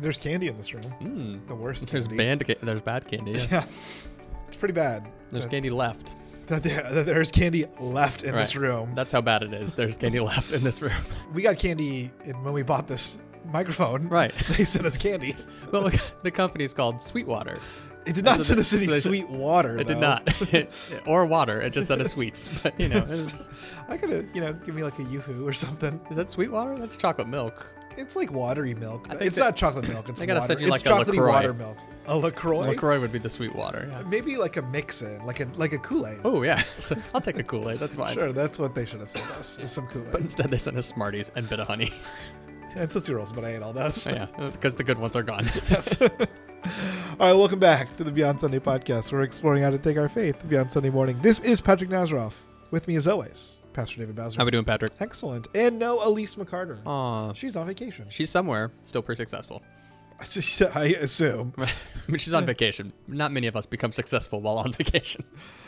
There's candy in this room. The worst There's candy. There's bad candy. Yeah. Yeah. It's pretty bad. There's candy left. That there's candy left in this room. That's how bad it is. There's candy left in this room. We got candy when we bought this microphone. Right. They sent us candy. Well, the company is called Sweetwater. It did not send us any sweet water. It did not. Or water. It just sent us sweets. But, I could have, give me like a Yoo-hoo or something. Is that Sweetwater? That's chocolate milk. It's like watery milk. think It's not chocolate milk. It's I gotta water. send you It's like a chocolatey LaCroix. water milk. A LaCroix? LaCroix would be the Sweetwater. Yeah. Maybe like a mix-in, like a Kool-Aid. Oh, yeah. So I'll take a Kool-Aid. That's fine. Sure, that's what they should have sent us, is some Kool-Aid. But instead, they sent us Smarties and Bit of Honey. And Tootsie Rolls, but I ate all those. Yeah, because the good ones are gone. Yes. All right, welcome back to the Beyond Sunday podcast. We're exploring how to take our faith beyond Sunday morning. This is Patrick Nazaroff. With me, as always, Pastor David Bowser. How we doing, Patrick? Excellent. And no Elise McCarter. Aw. She's on vacation. She's somewhere, still pretty successful. I assume. I mean, she's on vacation. Not many of us become successful while on vacation.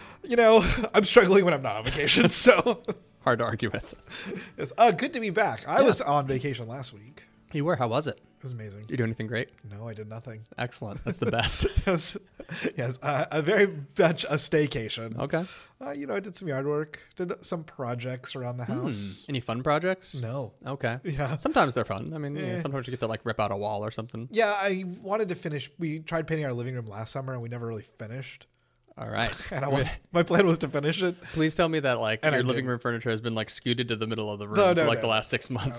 I'm struggling when I'm not on vacation, so. Hard to argue with. It's good to be back. I was on vacation last week. You were? How was it? It was amazing. Did you do anything great? No, I did nothing. Excellent. That's the best. yes, a very much a staycation. Okay. I did some yard work, did some projects around the house. Any fun projects? No. Okay. Yeah. Sometimes they're fun. I mean, sometimes you get to like rip out a wall or something. Yeah, I wanted to finish. We tried painting our living room last summer, and we never really finished. All right. And my plan was to finish it. Please tell me that like And your I living did. room furniture has been like scooted to the middle of the room No, for the no. last 6 months.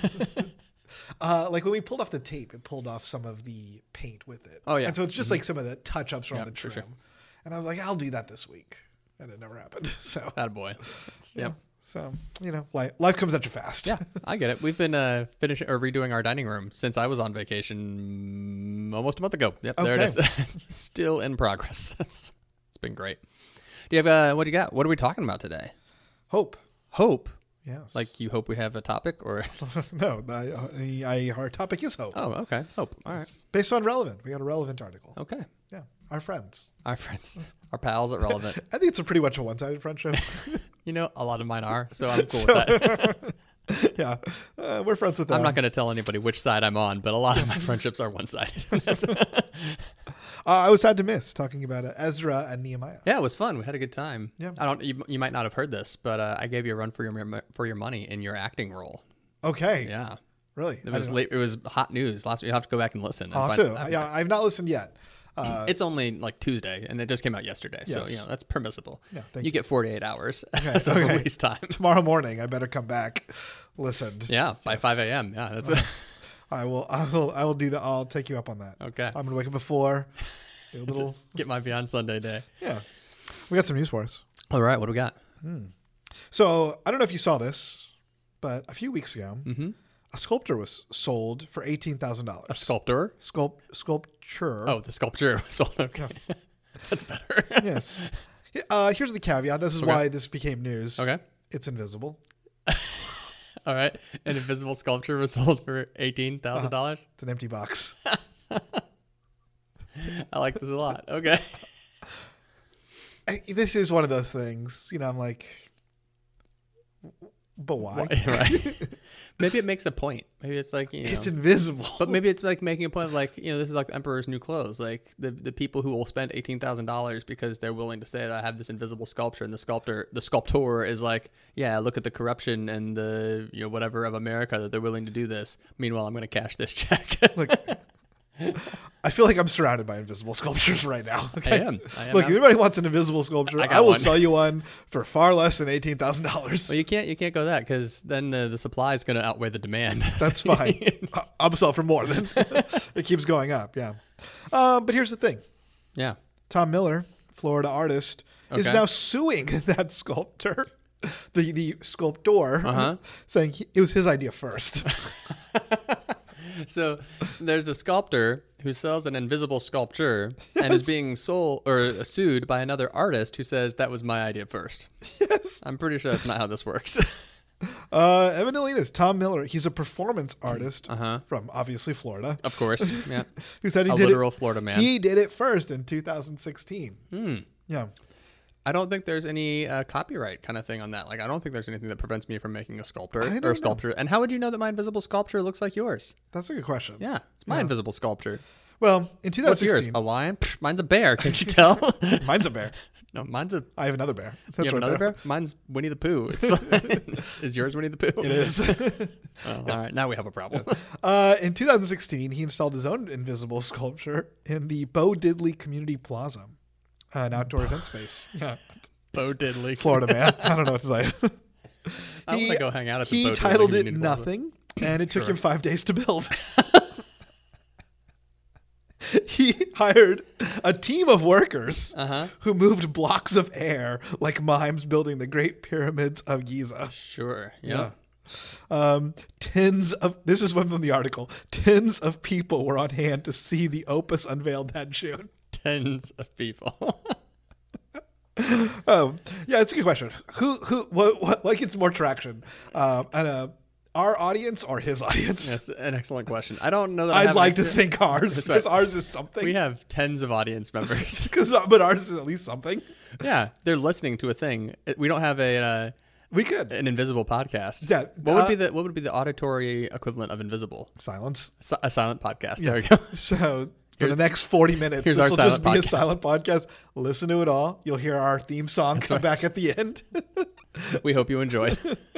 Like when we pulled off the tape, it pulled off some of the paint with it. Oh, yeah. And so it's just like some of the touch-ups around Yeah, the for trim. sure. And I was like, I'll do that this week. And it never happened. So, Attaboy. Yeah. So, life comes at you fast. Yeah, I get it. We've been finishing or redoing our dining room since I was on vacation almost a month ago. Yep, there it is. Still in progress. It's been great. Do you have what do you got? What are we talking about today? Hope. Hope. Yes. Like you hope we have a topic or? No, our topic is hope. Oh, okay. Hope. All right. It's based on Relevant. We got a Relevant article. Okay. Yeah. Our friends. Our friends, our pals at Relevant. I think it's a pretty much a one-sided friendship. A lot of mine are, so I'm cool with that. Yeah. We're friends with them. I'm not going to tell anybody which side I'm on, but a lot of my friendships are one-sided. I was sad to miss talking about Ezra and Nehemiah. Yeah, it was fun. We had a good time. Yeah. You might not have heard this, but I gave you a run for your money in your acting role. Okay. Yeah. Really? It was hot news last week. You have to go back and listen. I'll have to. Yeah, I've not listened yet. It's only like Tuesday, and it just came out yesterday, so Yes. that's permissible. Yeah, you get 48 hours as of okay. release time. Tomorrow morning, I better come back. Listened. Yeah, by 5 a.m. Yeah, that's I will do that. I'll take you up on that. okay. I'm gonna wake up before. Do a little. Get my Beyond Sunday day. Yeah. We got some news for us. All right, what do we got? So I don't know if you saw this, but a few weeks ago, a sculpture was sold for $18,000. A sculptor? Sculpture. Oh, the sculpture was sold. Okay. Yes. That's better. Yes. Here's the caveat. This is why this became news. Okay. It's invisible. All right. An invisible sculpture was sold for $18,000. It's an empty box. I like this a lot. Okay. This is one of those things. I'm like, but why? Right. Maybe it makes a point. Maybe it's like, It's invisible. But maybe it's like making a point of like, this is like Emperor's New Clothes. Like the people who will spend $18,000 because they're willing to say that I have this invisible sculpture, and the sculptor is like, yeah, look at the corruption and the whatever of America that they're willing to do this. Meanwhile, I'm going to cash this check. Look, I feel like I'm surrounded by invisible sculptures right now. Okay? I am. Look, if anybody wants an invisible sculpture, got I will one. sell you one for far less than $18,000. Well, you can't go that because then the supply is going to outweigh the demand. That's fine. I'll sell for more than it keeps going up. Yeah. But here's the thing. Yeah. Tom Miller, Florida artist, is Okay. now suing that sculptor, the sculptor, saying it was his idea first. So there's a sculptor who sells an invisible sculpture and is being sold or sued by another artist who says that was my idea first. Yes. I'm pretty sure that's not how this works. Evidently it is. Tom Miller, he's a performance artist from obviously Florida. Of course. Yeah. Who said he A did literal it, Florida man. He did it first in 2016. Yeah. I don't think there's any copyright kind of thing on that. Like, I don't think there's anything that prevents me from making a sculpture I don't or know. a sculpture. And how would you know that my invisible sculpture looks like yours? That's a good question. Yeah, it's my invisible sculpture. Well, in What's yours? 2016, A lion? Pfft, mine's a bear. Can't you tell? mine's a bear. No, mine's a. I have another bear. You That's have right another there. bear? Mine's Winnie the Pooh. It's fine. Is yours Winnie the Pooh? It is. Oh, all right, now we have a problem. In 2016, he installed his own invisible sculpture in the Bo Diddley Community Plaza, an outdoor event space. Yeah. Bo Diddley. Florida man. I don't know what to say. I want to go hang out at the He Bo Diddley titled it Community Plaza. Nothing, and it took Sure. him 5 days to build. He hired a team of workers who moved blocks of air like mimes building the Great Pyramids of Giza. Sure. Yeah. This is one from the article. Tens of people were on hand to see the opus unveiled that June. Tens of people. Yeah, it's a good question. What gets more traction? Our audience or his audience? That's an excellent question. I don't know that I I'd have like an to answer. think ours, That's because right. ours is something. We have tens of audience members. But ours is at least something. Yeah, they're listening to a thing. We don't have We could. an invisible podcast. Yeah, What would be the auditory equivalent of invisible? Silence. A silent podcast. Yeah. There we go. So for the next 40 minutes, here's this our will just be silent a podcast. silent podcast. Listen to it all. You'll hear our theme song come back at the end. We hope you enjoyed.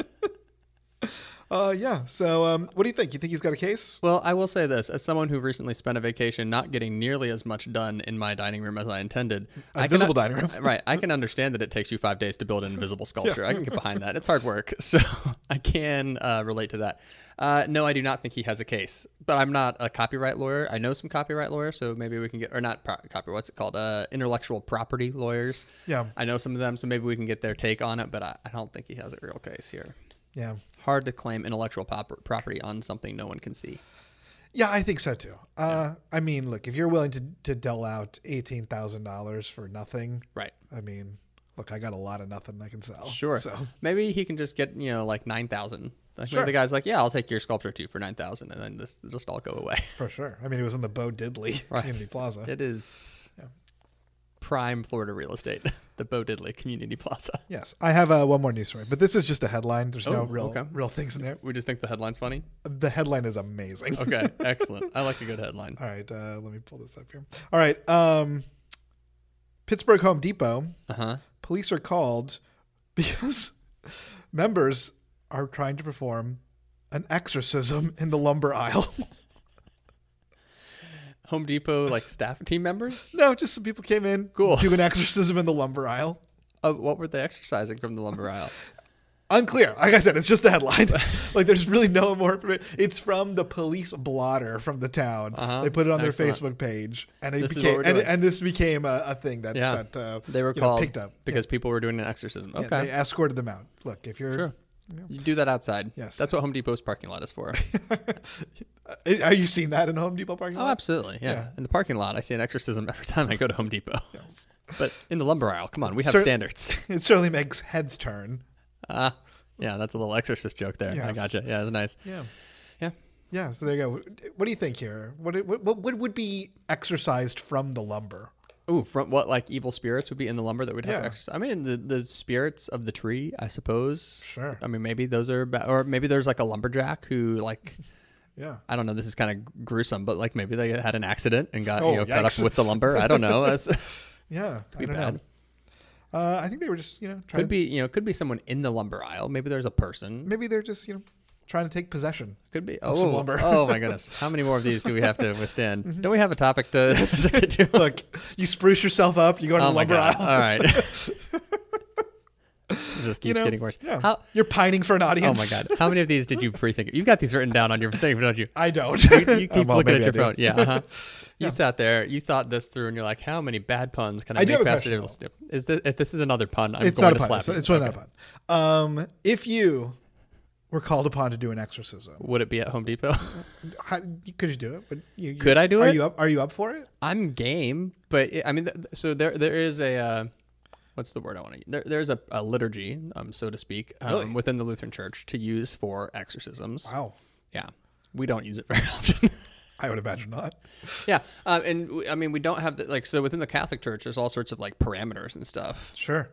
Yeah. So what do you think? You think he's got a case? Well, I will say this. As someone who recently spent a vacation not getting nearly as much done in my dining room as I intended. Invisible dining room. Right. I can understand that it takes you 5 days to build an invisible sculpture. I can get behind that. It's hard work. So I can relate to that. No, I do not think he has a case. But I'm not a copyright lawyer. I know some copyright lawyers, so maybe we can get, or not copyright, what's it called? Intellectual property lawyers. Yeah. I know some of them, so maybe we can get their take on it, but I don't think he has a real case here. Yeah. Hard to claim intellectual property on something no one can see. Yeah, I think so too. I mean, look, if you're willing to dole out $18,000 for nothing, Right. I mean, look, I got a lot of nothing I can sell. Sure. So Maybe he can just get, like 9,000. Like Sure. maybe the guy's like, yeah, I'll take your sculpture too for 9,000, and then this will just all go away. for sure. I mean, it was in the Bo Diddley Right. Community Plaza. It is prime Florida real estate, the Bo Diddley Community Plaza. Yes, I have one more news story, but this is just a headline. There's no okay. real things in there. We just think the headline's funny. The headline is amazing. Okay, excellent. I like a good headline. All right, let me pull this up here. All right, Pittsburgh Home Depot. Police are called because members are trying to perform an exorcism in the lumber aisle. Home Depot, like staff team members? No, just some people came in, Cool. do an exorcism in the lumber aisle. What were they exercising from the lumber aisle? Unclear. Like I said, it's just a headline. Like there's really no more information. It's from the police blotter from the town. They put it on their Excellent. Facebook page, and it This is became what we're doing. and this became a thing that Yeah. They were you know, called picked up because people were doing an exorcism. Yeah, Okay. they escorted them out. Look, if you're Sure. You do that outside. Yes. That's what Home Depot's parking lot is for. Are you seeing that in Home Depot parking Oh, lot? absolutely. Yeah. Yeah. In the parking lot, I see an exorcism every time I go to Home Depot. Yes. But in the lumber aisle, come on, we have Cer- standards. It certainly makes heads turn. Yeah, that's a little exorcist joke there. I Yes. gotcha. Yeah, that's nice. Yeah. Yeah. Yeah. So there you go. What do you think here? What would be exercised from the lumber? Ooh, from what, like evil spirits would be in the lumber that would have Yeah. to exercise? I mean, the spirits of the tree, I suppose. Sure. I mean, maybe those are, or maybe there's like a lumberjack who, like, Yeah. I don't know, this is kind of gruesome, but like maybe they had an accident and got, Oh, cut up yikes. with the lumber. I don't know. That's, Yeah. be I don't bad. know. I think they were just trying could be someone in the lumber aisle. Maybe there's a person. maybe they're just trying to take possession. Could be. Of some lumber. Oh my goodness. How many more of these do we have to withstand? Don't we have a topic to get to? Look, you spruce yourself up. You go into Oh the my lumber God. aisle. All right. It just keeps getting worse. Yeah. How, You're pining for an oh audience. my God. How many of these did you pre-think? You've got these written down on your thing, don't you? I don't. You keep Well, looking maybe at your I do. phone. Yeah. Uh-huh. You sat there, you thought this through, and you're like, how many bad puns can I I do make have a past question, Davis? Is this, if this is another pun, I'm It's going not a to pun. slap It's you. really not a pun. If you were called upon to do an exorcism, Would it be at Home Depot? could you do it? Could I do are it? Are you up for it? I'm game, but I mean, so there is a what's the word I want to use? There's a liturgy, so to speak, Really? within the Lutheran Church to use for exorcisms. Wow. Yeah, we don't use it very often. I would imagine not. Yeah, and I mean, we don't have so within the Catholic Church, there's all sorts of like parameters and stuff. Sure.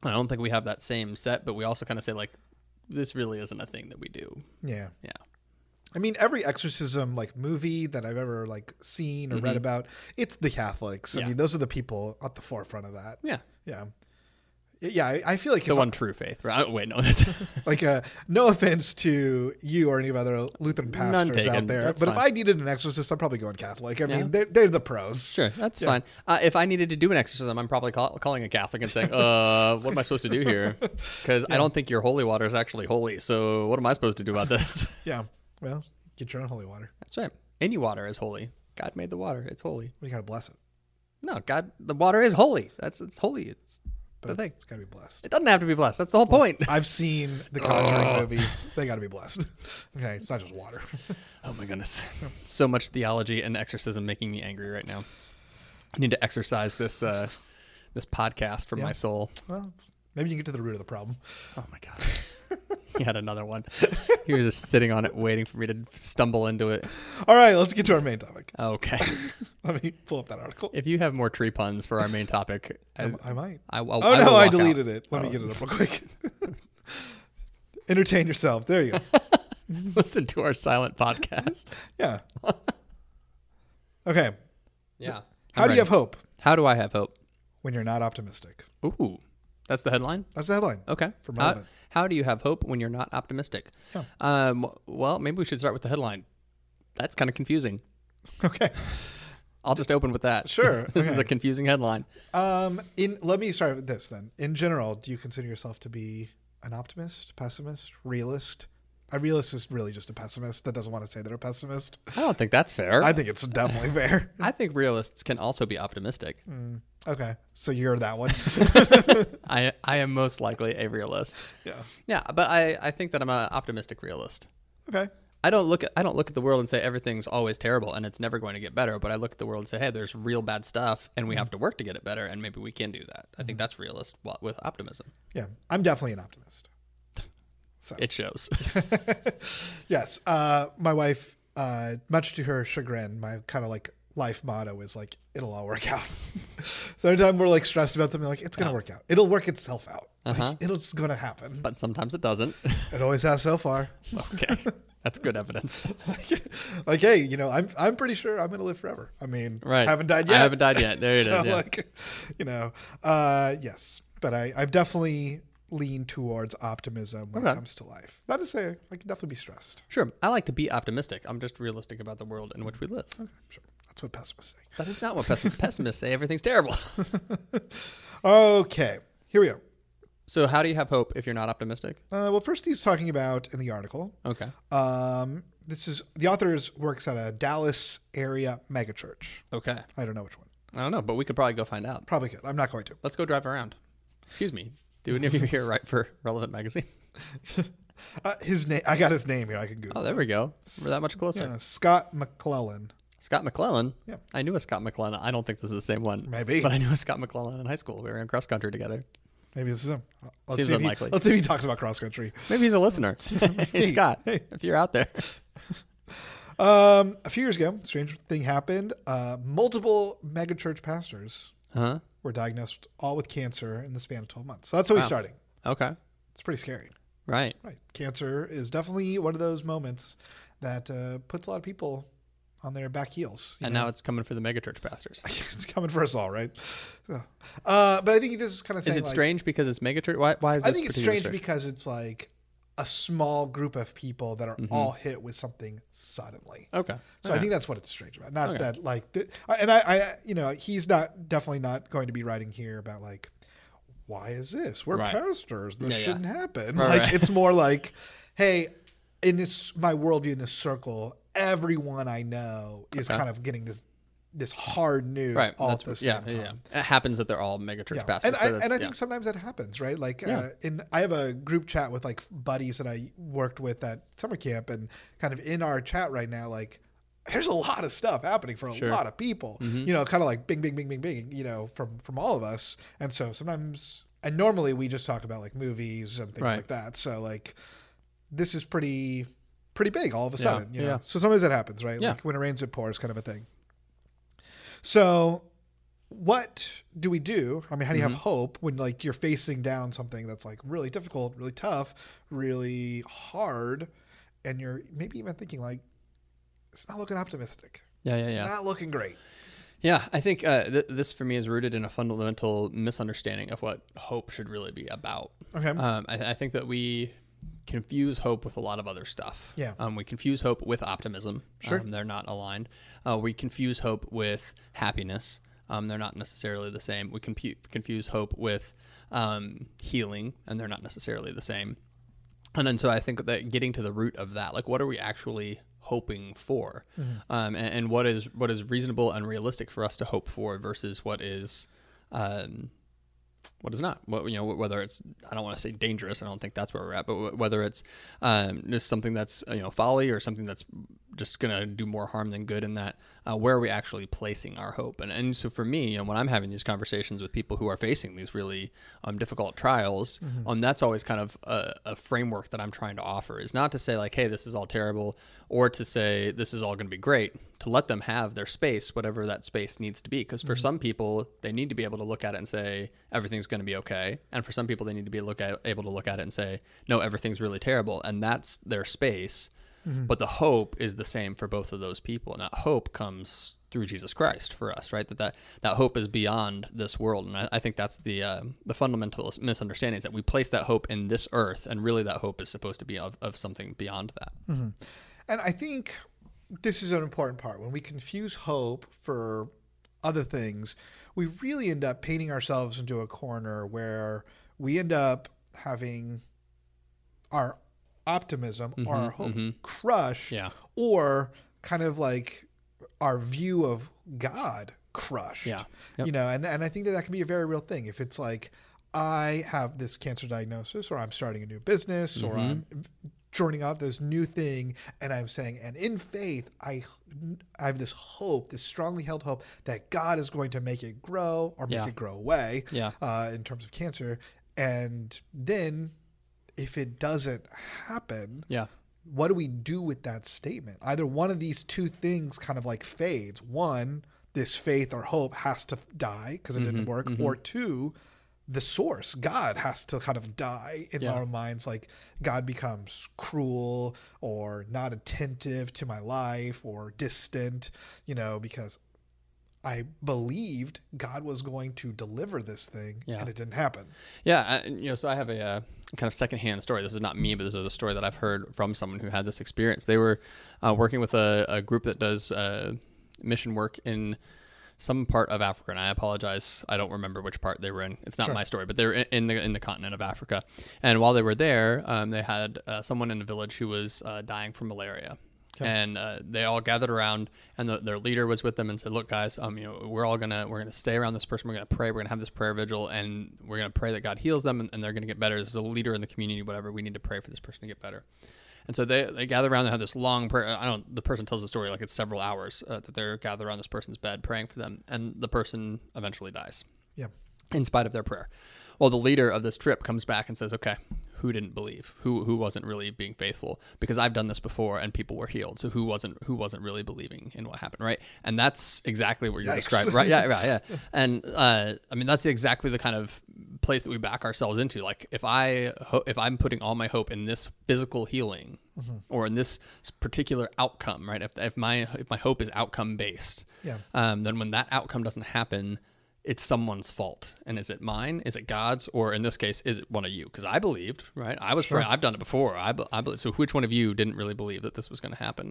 I don't think we have that same set, but we also kind of say like, this really isn't a thing that we do. Yeah. Yeah. I mean, every exorcism like movie that I've ever like seen or read about, it's the Catholics. Yeah. I mean, those are the people at the forefront of that. Yeah. Yeah. Yeah, I feel like The one true faith, right? Wait, no, that's like no offense to you or any of other Lutheran None pastors taken. out there, That's but fine. if I needed an exorcist, I'm probably going Catholic. I Yeah. mean, they're the pros. sure. That's fine. If I needed to do an exorcism, I'm probably calling a Catholic and saying, what am I supposed to do here? Because I don't think your holy water is actually holy. So what am I supposed to do about this? Yeah. Well, get your own holy water. That's right. Any water is holy. God made the water. It's holy. You gotta bless it, No, God, the water is holy. It's holy. It's but the it's thing. gotta be blessed. It doesn't have to be blessed. That's the whole point. I've seen the Conjuring movies. They gotta be blessed. Okay, it's not just water. Oh my goodness. So much theology and exorcism making me angry right now. I need to exercise this this podcast from my soul. Well, maybe you can get to the root of the problem. Oh my God. He had another one. He was just sitting on it waiting for me to stumble into it. All right, let's get to our main topic. Okay. Let me pull up that article. If you have more tree puns for our main topic, I might. I Oh will no, I walk deleted out. it. Let me get it up real quick. Entertain yourself. There you go. Listen to our silent podcast. Yeah. Okay. Yeah. How do you have hope How do I have hope? when you're not optimistic? Ooh. That's the headline? That's the headline. Okay. For Relevant. How do you have hope when you're not optimistic? Yeah. Well, maybe we should start with the headline. That's kind of confusing. Okay. I'll just open with that. Sure. This is Okay. a confusing headline. Let me start with this then. In general, do you consider yourself to be an optimist, pessimist, realist? A realist is really just a pessimist that doesn't want to say they're a pessimist. I don't think that's fair. I think it's definitely fair. I think realists can also be optimistic. Okay. So you're that one. I am most likely a realist. Yeah. Yeah, but I think that I'm an optimistic realist. Okay. I don't look at the world and say everything's always terrible and it's never going to get better, but I look at the world and say, hey, there's real bad stuff and we have to work to get it better and maybe we can do that. I think that's realist with optimism. Yeah. I'm definitely an optimist. So. It shows. Yes. My wife, much to her chagrin, my kind of like life motto is like, it'll all work out. So anytime we're like stressed about something, like it's going to work out. It'll work itself out. Like, it's going to happen. But sometimes it doesn't. It always has so far. Okay. That's good evidence. Like, hey, you know, I'm pretty sure I'm going to live forever. I mean, Right. haven't died yet. I haven't died yet. There it So, is. Yeah. like, you know, yes. But I've definitely leaned towards optimism when it comes to life. Not to say I can definitely be stressed. Sure. I like to be optimistic. I'm just realistic about the world in which we live. Okay, sure. That's what pessimists say. That is not what pessimists say. Everything's terrible. Okay, here we go. So how do you have hope if you're not optimistic? Well, first he's talking about in the article. Okay. This is the author works at a Dallas area megachurch. Okay. I don't know which one. I don't know, but we could probably go find out. Probably could. I'm not going to. Let's go drive around. Excuse me. Do any of you here write for Relevant Magazine? His name. I got his name here. I can Google. Oh, there we go. We're that much closer. Yeah, Scott McClellan. Scott McClellan? Yeah. I knew a Scott McClellan. I don't think this is the same one. Maybe. But I knew a Scott McClellan in high school. We were in cross country together. Maybe this is him. Seems unlikely. Let's see if he talks about cross country. Maybe he's a listener. Hey, Scott, if you're out there. A few years ago, a strange thing happened. Multiple megachurch pastors Huh? were diagnosed all with cancer in the span of 12 months. So that's how he's starting. Okay. It's pretty scary. Right. Right. Cancer is definitely one of those moments that puts a lot of people on their back heels. And now it's coming for the megachurch pastors. It's coming for us all, right? But I think this is kind of saying, Is it strange because it's megachurch? Why is this I think it's particular strange because it's like a small group of people that are all hit with something suddenly. Okay. So I think that's what it's strange about. Not that like, and I, you know, he's definitely not going to be writing here about like, why is this? We're pastors. This shouldn't happen. Like it's more like, hey, in my worldview in this circle, everyone I know is kind of getting this hard news all at the same time. Yeah. It happens that they're all megachurch pastors. And I think sometimes that happens, right? Like, I have a group chat with like buddies that I worked with at summer camp, and kind of in our chat right now, like, there's a lot of stuff happening for a lot of people. You know, kind of like bing, bing, bing, bing, bing. You know, from all of us, and so sometimes, and normally we just talk about like movies and things like that. So like, this is pretty big all of a sudden. You know, so sometimes that happens, right? Like when it rains, it pours, kind of a thing. So what do we do? I mean, how do you have hope when like you're facing down something that's like really difficult, really tough, really hard, and you're maybe even thinking like, it's not looking optimistic. Yeah. Not looking great. Yeah, I think this for me is rooted in a fundamental misunderstanding of what hope should really be about. Okay. I think that we confuse hope with a lot of other stuff. Yeah. We confuse hope with optimism. Sure. They're not aligned. We confuse hope with happiness. They're not necessarily the same. We confuse hope with healing, and they're not necessarily the same. And so I think that getting to the root of that, like what are we actually hoping for, and what is reasonable and realistic for us to hope for versus what is not. Whether it's, I don't want to say dangerous, I don't think that's where we're at, but whether it's just something that's folly or something that's just going to do more harm than good, in that where are we actually placing our hope? And so for me, when I'm having these conversations with people who are facing these really difficult trials, that's always kind of a framework that I'm trying to offer, is not to say like, hey, this is all terrible, or to say this is all going to be great, to let them have their space, whatever that space needs to be. Because for some people, they need to be able to look at it and say, everything's going to be okay. And for some people, they need to be able to look at it and say, no, everything's really terrible. And that's their space. But the hope is the same for both of those people. And that hope comes through Jesus Christ for us, right? That hope is beyond this world. And I think that's the fundamental misunderstanding, is that we place that hope in this earth, and really that hope is supposed to be of something beyond that. And I think this is an important part. When we confuse hope for other things, we really end up painting ourselves into a corner where we end up having our optimism or our hope crushed, or kind of like our view of God crushed. Yeah. Yep. And I think that can be a very real thing. If it's like, I have this cancer diagnosis, or I'm starting a new business, or I'm joining out this new thing, and I'm saying, and in faith, I have this hope, this strongly held hope that God is going to make it grow, or make it grow away, in terms of cancer. And then if it doesn't happen, what do we do with that statement? Either one of these two things kind of like fades. One, this faith or hope has to die because it didn't work, or two, the source, God, has to kind of die in our minds. Like God becomes cruel or not attentive to my life, or distant, because I believed God was going to deliver this thing, and it didn't happen. Yeah. So I have a kind of secondhand story. This is not me, but this is a story that I've heard from someone who had this experience. They were working with a group that does mission work in some part of Africa, and I apologize, I don't remember which part they were in. It's not my story, but they were in the continent of Africa. And while they were there, they had someone in the village who was dying from malaria. Okay. And they all gathered around, and their leader was with them and said, "Look, guys, we're gonna stay around this person. We're gonna pray. We're gonna have this prayer vigil, and we're gonna pray that God heals them, and they're gonna get better. As a leader in the community, whatever, we need to pray for this person to get better." And so they gather around and have this long prayer. The person tells the story like it's several hours that they're gathered around this person's bed praying for them, and the person eventually dies. Yeah. In spite of their prayer. Well, the leader of this trip comes back and says, "Okay, who didn't believe? Who wasn't really being faithful? Because I've done this before and people were healed. So who wasn't really believing in what happened, right?" And that's exactly what you're describing, right? Yeah. And that's exactly the kind of place that we back ourselves into. Like if I'm putting all my hope in this physical healing, or in this particular outcome, right? If my hope is outcome based, then when that outcome doesn't happen, it's someone's fault. And is it mine? Is it God's? Or in this case, is it one of you? Because I believed, right? I was praying. I've done it before. I believe. So which one of you didn't really believe that this was going to happen?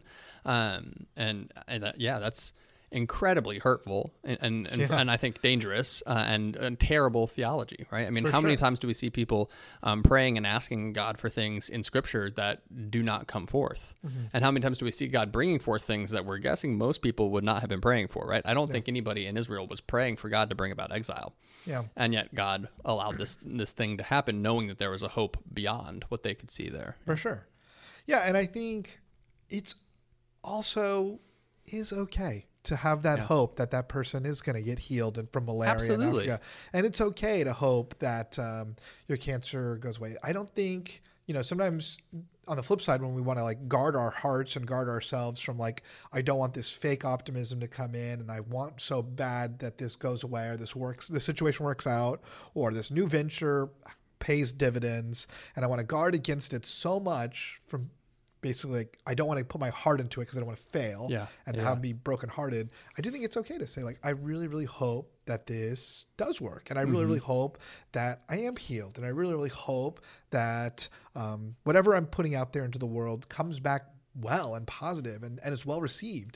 That's incredibly hurtful and I think dangerous and terrible theology, right? I mean, how many times do we see people praying and asking God for things in Scripture that do not come forth? And how many times do we see God bringing forth things that we're guessing most people would not have been praying for, right? I don't think anybody in Israel was praying for God to bring about exile. Yeah. And yet God allowed this thing to happen, knowing that there was a hope beyond what they could see there. For sure. Yeah, and I think it's also is okay to have that hope that person is going to get healed from malaria in Africa. And it's okay to hope that your cancer goes away. I don't think, sometimes on the flip side, when we want to like guard our hearts and guard ourselves from like, I don't want this fake optimism to come in, and I want so bad that this goes away, or this situation works out, or this new venture pays dividends, and I want to guard against it so much from basically like, I don't want to put my heart into it because I don't want to fail and have me brokenhearted. I do think it's okay to say like, I really, really hope that this does work. And I really, really hope that I am healed. And I really, really hope that whatever I'm putting out there into the world comes back well and positive and is well received.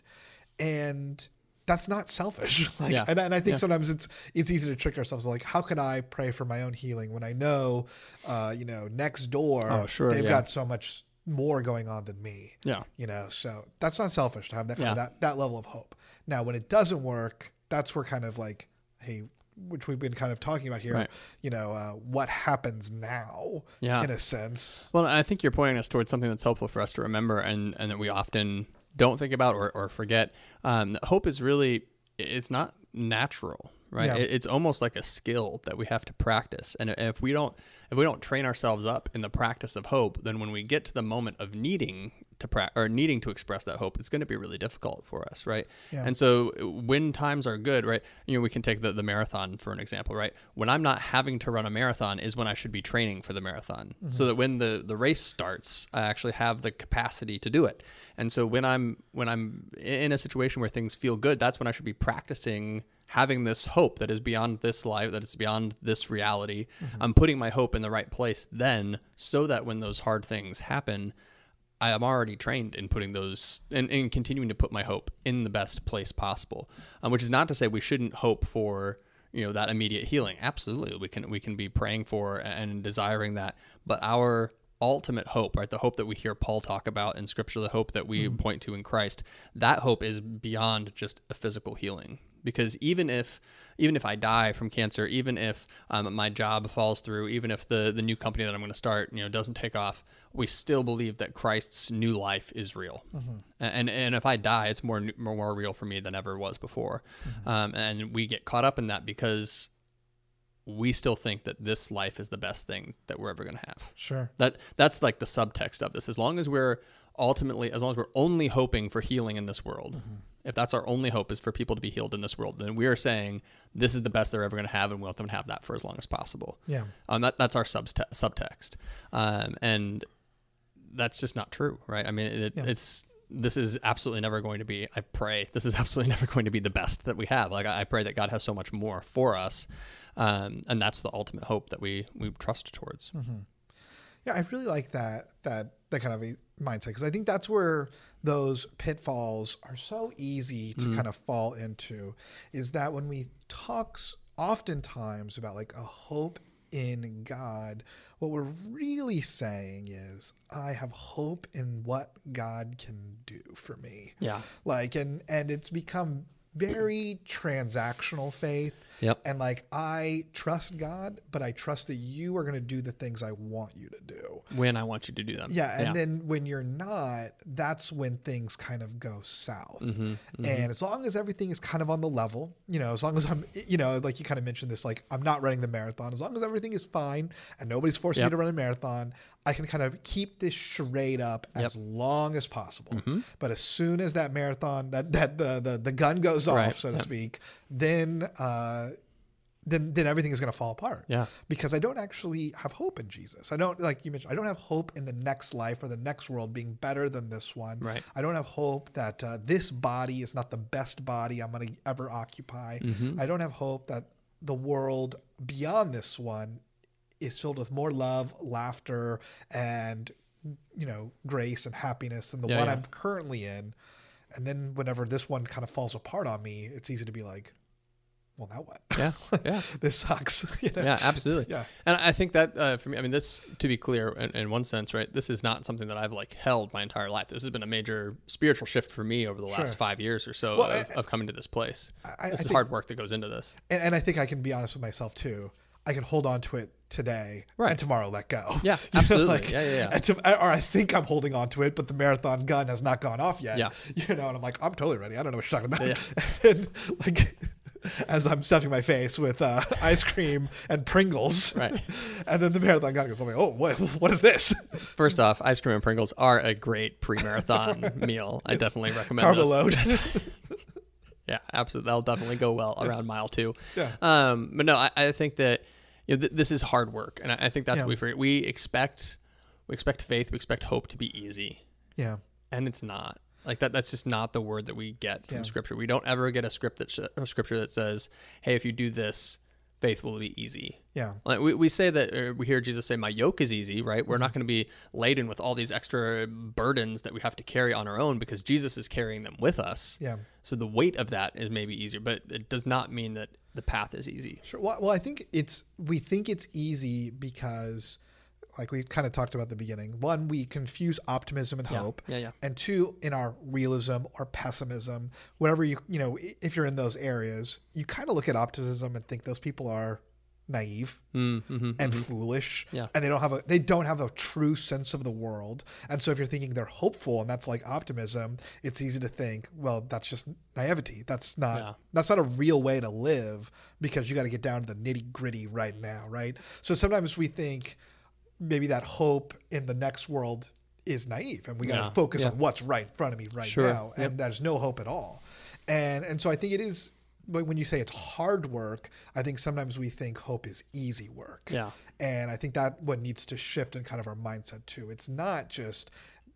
And that's not selfish. And I think sometimes it's easy to trick ourselves. Like, how can I pray for my own healing when I know, next door, they've got so much more going on than me. So that's not selfish to have that kind of that level of hope. Now, when it doesn't work, that's where kind of like, hey, which we've been kind of talking about here, what happens now in a sense. Well, I think you're pointing us towards something that's helpful for us to remember and that we often don't think about or forget. Hope is really, it's not natural, right? It's almost like a skill that we have to practice. And if we don't train ourselves up in the practice of hope, then when we get to the moment of needing to express that hope, it's going to be really difficult for us, right? And so when times are good, right? We can take the marathon for an example, right? When I'm not having to run a marathon is when I should be training for the marathon, so that when the race starts, I actually have the capacity to do it. And so when I'm in a situation where things feel good, that's when I should be practicing having this hope that is beyond this life, that is beyond this reality. I'm putting my hope in the right place then, so that when those hard things happen, I am already trained in putting those and continuing to put my hope in the best place possible. Which is not to say we shouldn't hope for that immediate healing. Absolutely, we can be praying for and desiring that. But our ultimate hope, right, the hope that we hear Paul talk about in Scripture, the hope that we point to in Christ, that hope is beyond just a physical healing. Because even if I die from cancer, even if my job falls through, even if the new company that I'm going to start doesn't take off, we still believe that Christ's new life is real. And if I die, it's more real for me than ever was before. And we get caught up in that because we still think that this life is the best thing that we're ever going to have. Sure. That's like the subtext of this. As long as we're only hoping for healing in this world, if that's our only hope is for people to be healed in this world, then we are saying this is the best they're ever going to have, and we want them to have that for as long as possible. That's our subtext. And that's just not true, right? I mean, this is absolutely never going to be, I pray, this is absolutely never going to be the best that we have. Like, I pray that God has so much more for us. And that's the ultimate hope that we trust towards. Yeah, I really like that kind of a mindset, because I think that's where those pitfalls are so easy to kind of fall into, is that when we talk oftentimes about like a hope in God, what we're really saying is, I have hope in what God can do for me. Like, and it's become very transactional faith. And like, I trust God, but I trust that you are going to do the things I want you to do when I want you to do them. And then when you're not, that's when things kind of go south. And as long as everything is kind of on the level, as long as I'm, like you kind of mentioned this, like, I'm not running the marathon, as long as everything is fine and nobody's forcing me to run a marathon, I can kind of keep this charade up as long as possible. But as soon as that marathon, that the gun goes off, so to speak, then everything is going to fall apart. Because I don't actually have hope in Jesus. I don't, like you mentioned, I don't have hope in the next life or the next world being better than this one. I don't have hope that this body is not the best body I'm going to ever occupy. I don't have hope that the world beyond this one is filled with more love, laughter, and grace and happiness than the one I'm currently in. And then whenever this one kind of falls apart on me, it's easy to be like, well, now what? This sucks. Yeah, absolutely. And I think that for me, I mean, this, to be clear, in one sense, right, this is not something that I've like held my entire life. This has been a major spiritual shift for me over the last 5 years or so of coming to this place. This is hard work that goes into this. And I think I can be honest with myself too. I can hold on to it today and tomorrow let go. Yeah, absolutely. Or I think I'm holding on to it, but the marathon gun has not gone off yet. And I'm like, I'm totally ready. I don't know what you're talking about. And like, as I'm stuffing my face with ice cream and Pringles. Right. And then the marathon guy goes, I'm like, oh, what is this? First off, ice cream and Pringles are a great pre-marathon meal. I definitely recommend Carbo those. load. Yeah, absolutely. That'll definitely go well around mile 2. Yeah. But no, I think that this is hard work, and I think that's what we forget. We expect faith, we expect hope to be easy. Yeah. And it's not. Like that's just not the word that we get from Scripture. We don't ever get a scripture that says, "Hey, if you do this, faith will be easy." Yeah. Like we say that we hear Jesus say, "My yoke is easy," right? We're not going to be laden with all these extra burdens that we have to carry on our own because Jesus is carrying them with us. Yeah. So the weight of that is maybe easier, but it does not mean that the path is easy. Sure. Well, I think we think it's easy because, like we kind of talked about at the beginning, one, we confuse optimism and hope. Yeah. And two, in our realism or pessimism, whatever if you're in those areas, you kind of look at optimism and think those people are naive and foolish. Yeah. And they don't have a true sense of the world. And so if you're thinking they're hopeful and that's like optimism, it's easy to think, well, that's just naivety. That's not a real way to live because you got to get down to the nitty gritty right now. Right. So sometimes we think maybe that hope in the next world is naive and we got to focus on what's right in front of me now. And there's no hope at all. And so I think it is, but when you say it's hard work, I think sometimes we think hope is easy work. Yeah. And I think that what needs to shift in kind of our mindset too. It's not just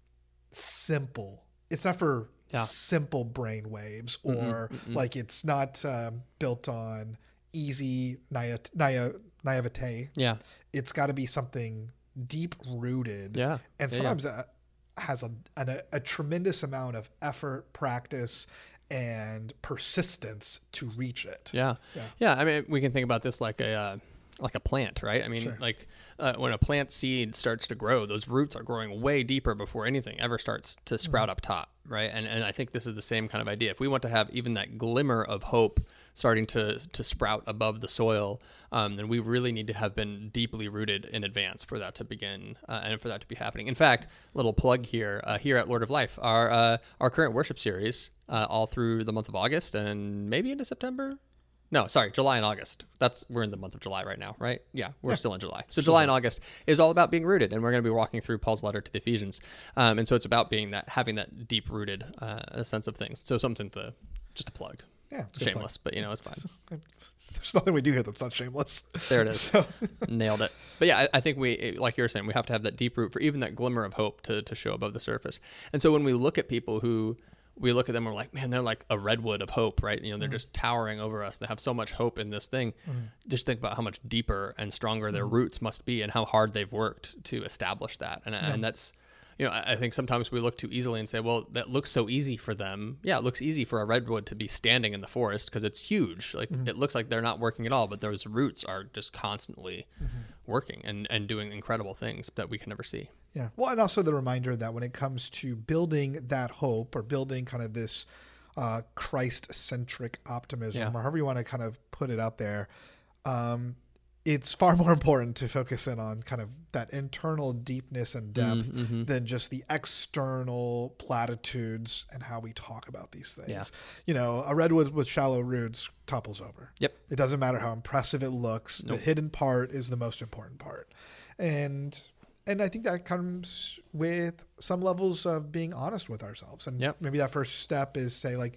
simple. It's not for simple brain waves or like it's not built on easy naivete. Yeah. It's got to be something deep rooted. Yeah. And sometimes that has a tremendous amount of effort, practice, and persistence to reach it. Yeah. I mean, we can think about this like a plant, right? I mean, when a plant seed starts to grow, those roots are growing way deeper before anything ever starts to sprout up top, right? And I think this is the same kind of idea. If we want to have even that glimmer of hope starting to sprout above the soil, then we really need to have been deeply rooted in advance for that to begin and for that to be happening. In fact, little plug here at Lord of Life, our current worship series all through the month of August and maybe into September. No, sorry, July and August. We're in the month of July right now, right? Yeah, we're still in July. So July and August is all about being rooted, and we're going to be walking through Paul's letter to the Ephesians. And so it's about having that deep-rooted sense of things. So something just to plug. Yeah, it's shameless, but it's fine. There's nothing we do here that's not shameless. There it is. Nailed it. But yeah, I think we, like you were saying, we have to have that deep root for even that glimmer of hope to show above the surface. And so when we look at people who we look at them and we're like, man, they're like a redwood of hope, right? They're just towering over us. They have so much hope in this thing. Just think about how much deeper and stronger their roots must be and how hard they've worked to establish that. And that's, I think sometimes we look too easily and say, well, that looks so easy for them. Yeah, it looks easy for a redwood to be standing in the forest because it's huge. Like it looks like they're not working at all, but those roots are just constantly working and doing incredible things that we can never see. Yeah. Well, and also the reminder that when it comes to building that hope or building kind of this Christ-centric optimism or however you want to kind of put it out there, it's far more important to focus in on kind of that internal deepness and depth than just the external platitudes and how we talk about these things. Yeah. A redwood with shallow roots topples over. Yep. It doesn't matter how impressive it looks. Nope. The hidden part is the most important part. And I think that comes with some levels of being honest with ourselves. And maybe that first step is say like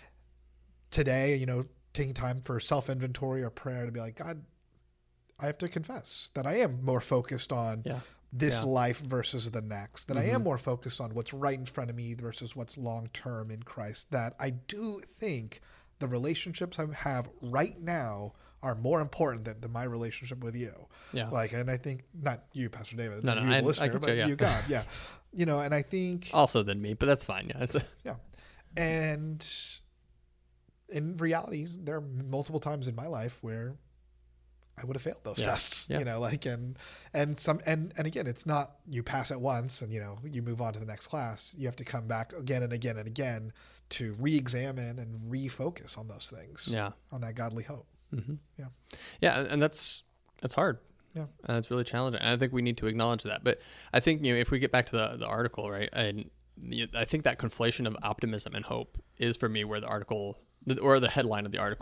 today, taking time for self-inventory or prayer to be like, God, I have to confess that I am more focused on this life versus the next, that I am more focused on what's right in front of me versus what's long-term in Christ, that I do think the relationships I have right now are more important than my relationship with you. Yeah. And I think not you, Pastor David, you, the listener, but you, God. Yeah. And I think also than me, but that's fine. Yeah. And in reality, there are multiple times in my life where I would have failed those tests, and again, it's not you pass it once and, you move on to the next class. You have to come back again and again and again to re-examine and refocus on those things. Yeah. On that godly hope. Mm-hmm. Yeah. Yeah. And that's hard. Yeah. And it's really challenging. And I think we need to acknowledge that. But I think, if we get back to the article, right, and I think that conflation of optimism and hope is for me where the article or the headline of the article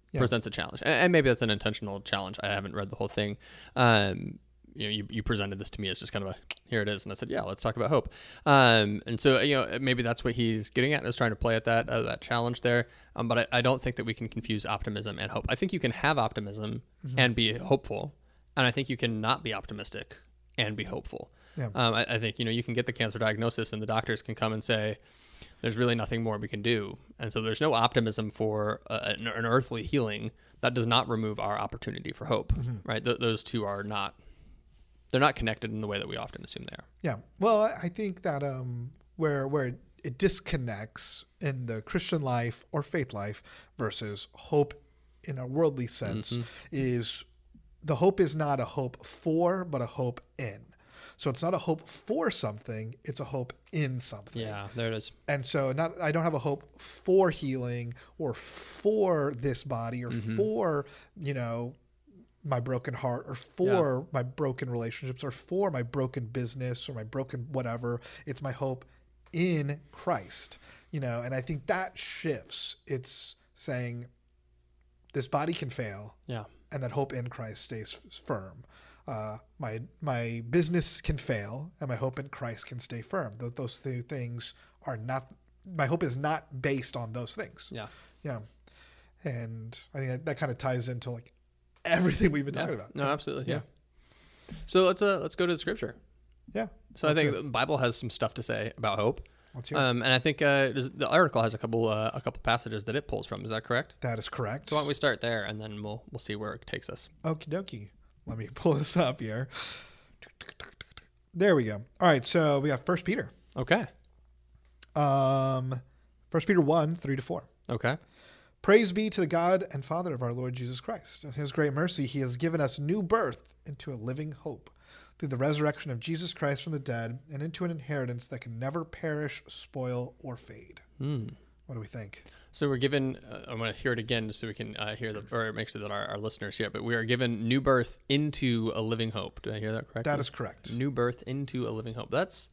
presents a challenge, and maybe that's an intentional challenge. I haven't read the whole thing. You presented this to me as just kind of here it is, and I said, yeah, let's talk about hope. And so maybe that's what he's getting at, is trying to play at that challenge there. But I don't think that we can confuse optimism and hope. I think you can have optimism and be hopeful, and I think you can not be optimistic and be hopeful. Yeah. I think you can get the cancer diagnosis, and the doctors can come and say, there's really nothing more we can do. And so there's no optimism for an earthly healing. That does not remove our opportunity for hope, right? Those two are not, they're not connected in the way that we often assume they are. Yeah. Well, I think that where it disconnects in the Christian life or faith life versus hope in a worldly sense is the hope is not a hope for, but a hope in. So it's not a hope for something, it's a hope in something. Yeah, there it is. And so I don't have a hope for healing or for this body or for, my broken heart or for my broken relationships or for my broken business or my broken whatever. It's my hope in Christ, and I think that shifts. It's saying this body can fail. Yeah. And that hope in Christ stays firm. My business can fail, and my hope in Christ can stay firm. Those two things are not. My hope is not based on those things. Yeah. Yeah. And I think that kind of ties into like everything we've been talking about. No, absolutely. Yeah. So let's go to the scripture. Yeah. So I think the Bible has some stuff to say about hope. Let's hear and I think the article has a couple passages that it pulls from. Is that correct? That is correct. So why don't we start there, and then we'll see where it takes us. Okie dokie. Let me pull this up here. There we go. All right. So we have 1 Peter. Okay. 1 Peter 1:3-4. Okay. Praise be to the God and Father of our Lord Jesus Christ. In his great mercy, he has given us new birth into a living hope through the resurrection of Jesus Christ from the dead and into an inheritance that can never perish, spoil, or fade. What do we think? So we're given, I'm going to hear it again just so we can or make sure that our listeners hear it, but we are given new birth into a living hope. Did I hear that correctly? That is correct. New birth into a living hope. That's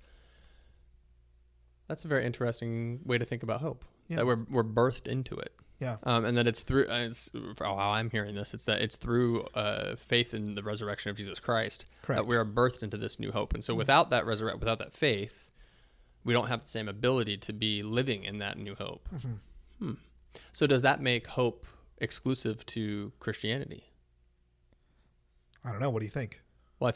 a very interesting way to think about hope. Yeah. That we're birthed into it. Yeah. And that it's through, how I'm hearing this, it's through faith in the resurrection of Jesus Christ. Correct. That we are birthed into this new hope. And so without that without that faith, we don't have the same ability to be living in that new hope. So does that make hope exclusive to Christianity? I don't know. What do you think? Well,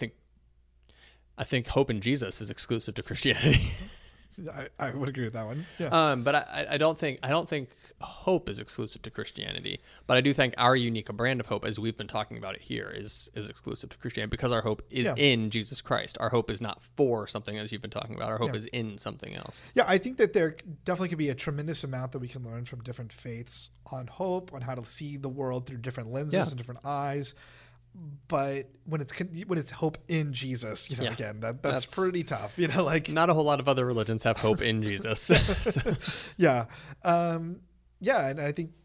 I think hope in Jesus is exclusive to Christianity. I would agree with that one. Yeah. But I don't think hope is exclusive to Christianity. But I do think our unique brand of hope, as we've been talking about it here, is exclusive to Christianity because our hope is in Jesus Christ. Our hope is not for something, as you've been talking about. Our hope is in something else. Yeah, I think that there definitely could be a tremendous amount that we can learn from different faiths on hope, on how to see the world through different lenses and different eyes. But when it's hope in Jesus, again, that's pretty tough. Not a whole lot of other religions have hope in Jesus. So. Yeah. And I think,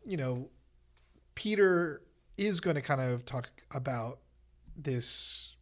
Peter is going to kind of talk about this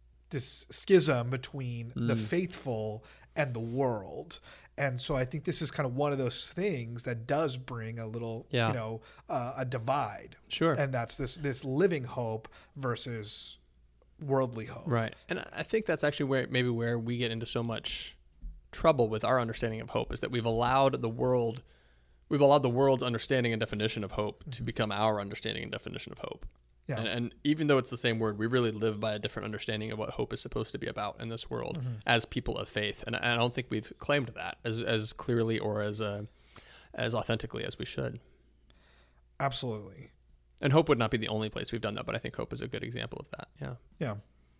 schism between the faithful and the world. And so I think this is kind of one of those things that does bring a little, a divide. Sure. And that's this living hope versus worldly hope. Right. And I think that's actually where we get into so much trouble with our understanding of hope, is that we've allowed the world's understanding and definition of hope to become our understanding and definition of hope. Yeah. And even though it's the same word, we really live by a different understanding of what hope is supposed to be about in this world as people of faith. And I don't think we've claimed that as clearly or as authentically as we should. Absolutely. And hope would not be the only place we've done that, but I think hope is a good example of that. Yeah. Yeah.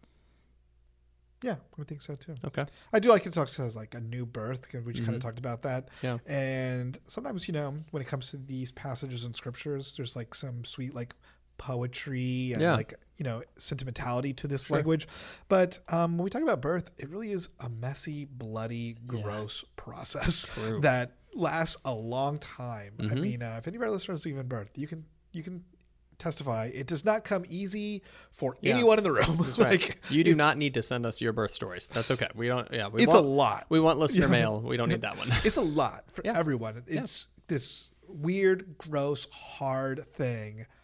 Yeah, I think so too. Okay. I do like it talks as like a new birth, because we just kind of talked about that. Yeah. And sometimes, when it comes to these passages in scriptures, there's like some sweet like poetry and sentimentality to this language. But when we talk about birth, it really is a messy, bloody, gross process that lasts a long time. I mean, if any of our listeners have given birth, you can testify it does not come easy for anyone in the room. That's right. You do not need to send us your birth stories. That's okay. We don't. Yeah, it's a lot. We want listener mail. We don't need that one. It's a lot for everyone. It's this weird, gross, hard thing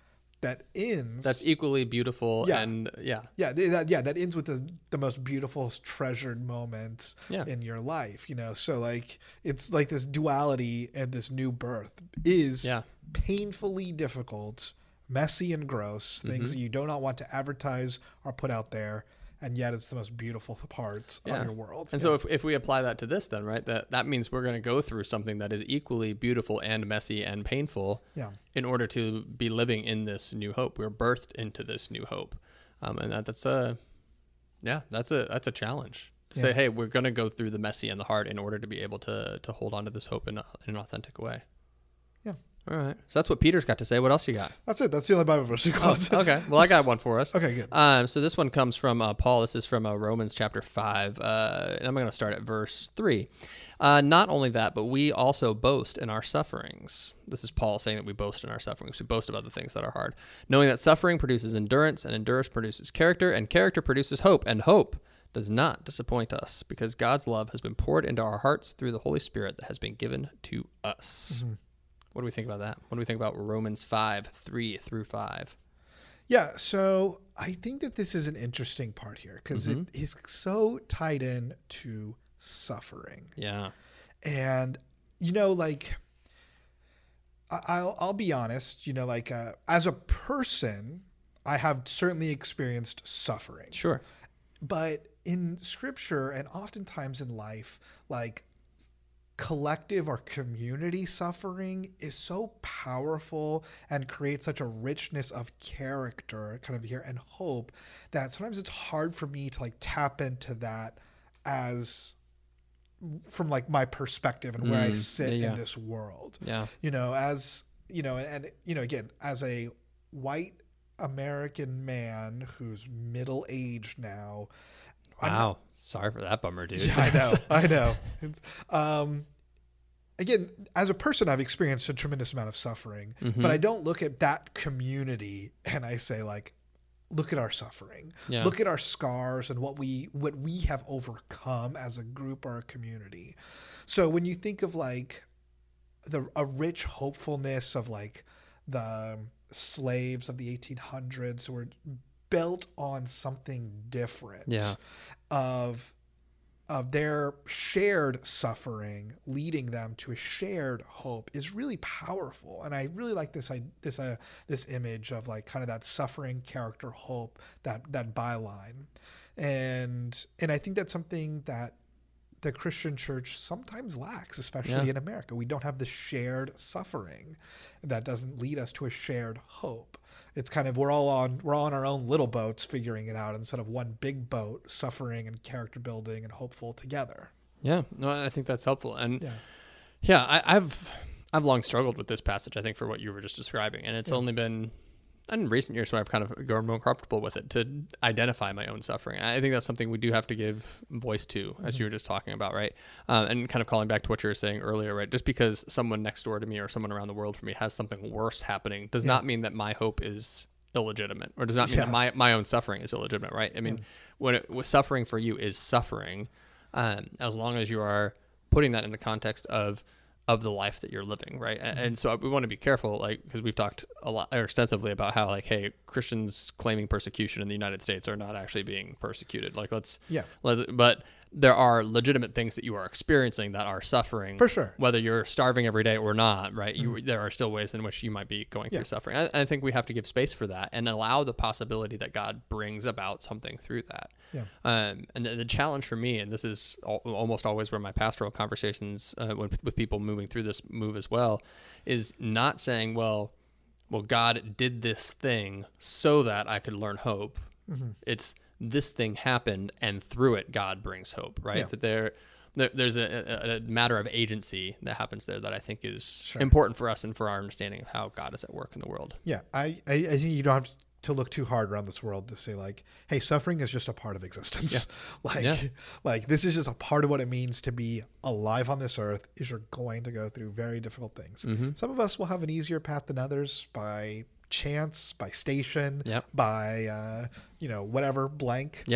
that ends. That's equally beautiful. Yeah. And that ends with the most beautiful, treasured moments Yeah. in your life, you know? So like, it's like this duality and this new birth is painfully difficult, messy and gross, things that you do not want to advertise or put out there. And yet it's the most beautiful parts of your world. And so if we apply that to this then, right, that means we're going to go through something that is equally beautiful and messy and painful in order to be living in this new hope. We're birthed into this new hope. And that's a challenge. To say, hey, we're going to go through the messy and the hard in order to be able to hold on to this hope in an authentic way. Yeah. All right. So that's what Peter's got to say. What else you got? That's it. That's the only Bible verse you got. Okay. Well, I got one for us. Okay, good. So this one comes from Paul. This is from Romans chapter 5. And I'm going to start at verse 3. Not only that, but we also boast in our sufferings. This is Paul saying that we boast in our sufferings. We boast about the things that are hard, knowing that suffering produces endurance, and endurance produces character, and character produces hope, and hope does not disappoint us, because God's love has been poured into our hearts through the Holy Spirit that has been given to us. Mm-hmm. What do we think about that? What do we think about Romans 5, 3 through 5? Yeah, so I think that this is an interesting part here because it is so tied in to suffering. Yeah. And, you know, like, I'll be honest, you know, like, as a person, I have certainly experienced suffering. Sure. But in scripture and oftentimes in life, like, collective or community suffering is so powerful and creates such a richness of character kind of here and hope that sometimes it's hard for me to like tap into that as from like my perspective and where I sit in this world. Yeah. You know, as you know, and you know, again, as a white American man who's middle-aged now. Wow. Sorry for that bummer, dude. Yeah, I know. Again, as a person, I've experienced a tremendous amount of suffering, but I don't look at that community and I say like, look at our suffering, look at our scars and what we have overcome as a group or a community. So when you think of like a rich hopefulness of like the slaves of the 1800s who were built on something different of their shared suffering leading them to a shared hope is really powerful. And I really like this image of like kind of that suffering character hope, that byline. And I think that's something that the Christian church sometimes lacks, especially in America. We don't have the shared suffering that doesn't lead us to a shared hope. It's kind of we're all on our own little boats figuring it out instead of one big boat, suffering and character building and hopeful together. Yeah, no, I think that's helpful. And I've long struggled with this passage, I think, for what you were just describing. And it's only been in recent years when I've kind of grown more comfortable with it to identify my own suffering. I think that's something we do have to give voice to, as you were just talking about, right? And kind of calling back to what you were saying earlier, right? Just because someone next door to me or someone around the world for me has something worse happening does not mean that my hope is illegitimate, or does not mean that my own suffering is illegitimate, right? I mean, when suffering for you is suffering, as long as you are putting that in the context of the life that you're living, right? And so we want to be careful, like, because we've talked a lot or extensively about how, like, hey, Christians claiming persecution in the United States are not actually being persecuted. Like, but there are legitimate things that you are experiencing that are suffering. For sure. Whether you're starving every day or not, right? There are still ways in which you might be going through suffering. I think we have to give space for that and allow the possibility that God brings about something through that. Yeah. And the challenge for me, and this is almost always where my pastoral conversations with people moving through this move as well, is not saying, well, God did this thing so that I could learn hope. It's this thing happened, and through it, God brings hope, right? That there's a matter of agency that happens there that I think is important for us and for our understanding of how God is at work in the world. Yeah, I think you don't have to look too hard around this world to say like, hey, suffering is just a part of existence. Like this is just a part of what it means to be alive on this earth. Is you're going to go through very difficult things. Some of us will have an easier path than others by chance, by station, by whatever blank.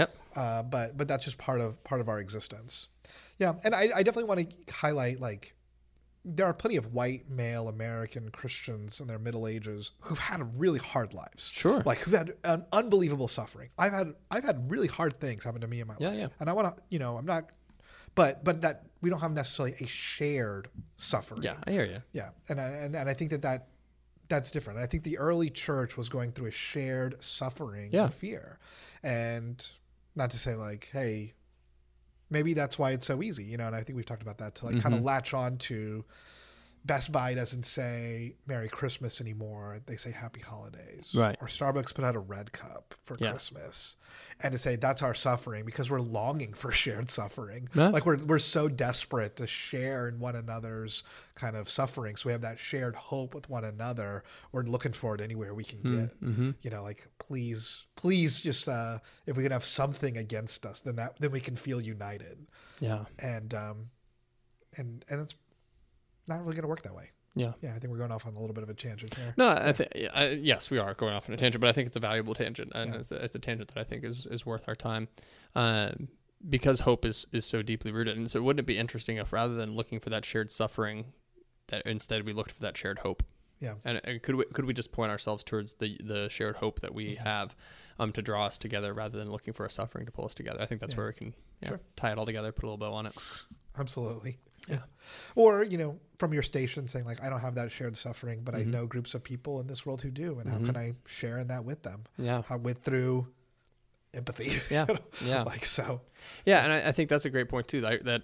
But that's just part of our existence. Yeah, and I definitely want to highlight like there are plenty of white male American Christians in their middle ages who've had really hard lives. Sure. Like who've had an unbelievable suffering. I've had really hard things happen to me in my life. Yeah. And I want to, I'm not, but that we don't have necessarily a shared suffering. Yeah, I hear you. Yeah. And I think that's different. I think the early church was going through a shared suffering and fear. And not to say like, hey, maybe that's why it's so easy, and I think we've talked about that, to like kind of latch on to Best Buy doesn't say Merry Christmas anymore. They say Happy Holidays. Right. Or Starbucks put out a red cup for Christmas. And to say that's our suffering because we're longing for shared suffering. Yeah. Like we're so desperate to share in one another's kind of suffering. So we have that shared hope with one another. We're looking for it anywhere we can get. Like please just if we can have something against us, then we can feel united. Yeah. And it's not really going to work that way. Yeah. Yeah, I think we're going off on a little bit of a tangent here. No, yes, we are going off on a tangent, but I think it's a valuable tangent, and it's a tangent that I think is worth our time, because hope is so deeply rooted. And so, wouldn't it be interesting if rather than looking for that shared suffering, that instead we looked for that shared hope? Yeah. And could we just point ourselves towards the shared hope that we have, to draw us together rather than looking for a suffering to pull us together? I think that's where we can tie it all together, put a little bow on it. Absolutely. Yeah. Or, from your station saying like, I don't have that shared suffering, but I know groups of people in this world who do. And how can I share in that with them? Yeah. Through empathy. Yeah. Yeah. Like, so. Yeah. And I think that's a great point too, that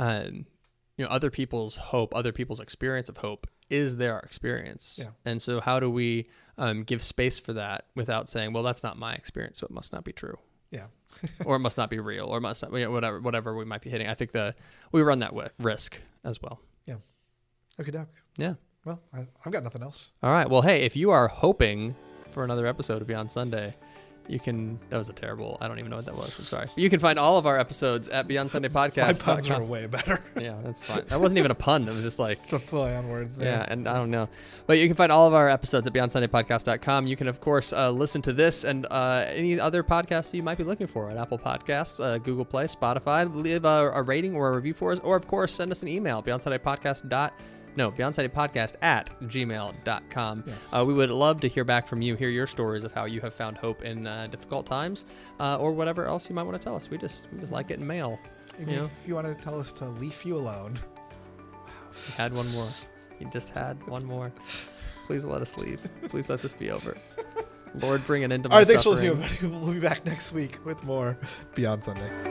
other people's hope, other people's experience of hope is their experience. Yeah. And so how do we give space for that without saying, well, that's not my experience, so it must not be true. Yeah. Or it must not be real, or it must not, whatever we might be hitting. I think we run that risk as well. Yeah. Okay, Doc. Yeah. Well, I've got nothing else. All right. Well, hey, if you are hoping for another episode of Beyond Sunday, that was I don't even know what that was. I'm sorry. But you can find all of our episodes at BeyondSundayPodcast. My puns are way better. Yeah, that's fine. That wasn't even a pun. It was just like... It's a play on words there. Yeah, and I don't know. But you can find all of our episodes at BeyondSundayPodcast.com. You can, of course, listen to this and any other podcasts you might be looking for at Apple Podcasts, Google Play, Spotify. Leave a rating or a review for us. Or, of course, send us an email, BeyondSundayPodcast@gmail.com. Yes. We would love to hear back from you, hear your stories of how you have found hope in difficult times, or whatever else you might want to tell us. We just like getting mail. If you want to tell us to leave you alone. You had one more. You just had one more. Please let us leave. Please let this be over. Lord, bring an end to my suffering. All right, thanks for listening, everybody. We'll be back next week with more Beyond Sunday.